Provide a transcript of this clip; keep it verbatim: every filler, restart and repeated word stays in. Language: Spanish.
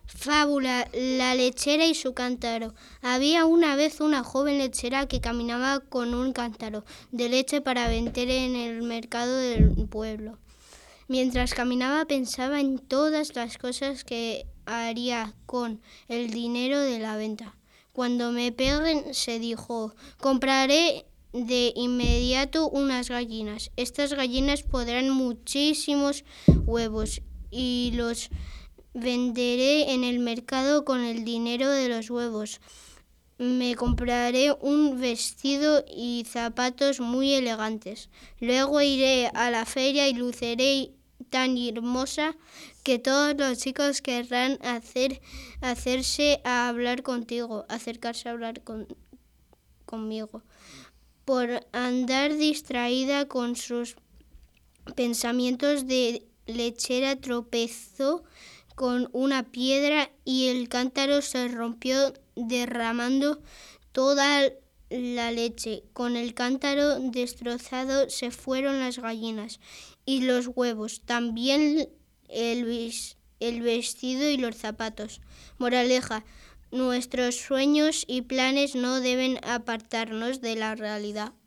Fábula, la lechera y su cántaro. Había una vez una joven lechera que caminaba con un cántaro de leche para vender en el mercado del pueblo. Mientras caminaba pensaba en todas las cosas que haría con el dinero de la venta. Cuando me peguen, se dijo, compraré de inmediato unas gallinas. Estas gallinas pondrán muchísimos huevos y los venderé en el mercado con el dinero de los huevos. Me compraré un vestido y zapatos muy elegantes. Luego iré a la feria y luceré tan hermosa que todos los chicos querrán hacer, hacerse a hablar contigo, acercarse a hablar con, conmigo. Por andar distraída con sus pensamientos de lechera, tropezó con una piedra y el cántaro se rompió derramando toda la leche. Con el cántaro destrozado se fueron las gallinas y los huevos, también el, el vestido y los zapatos. Moraleja, nuestros sueños y planes no deben apartarnos de la realidad.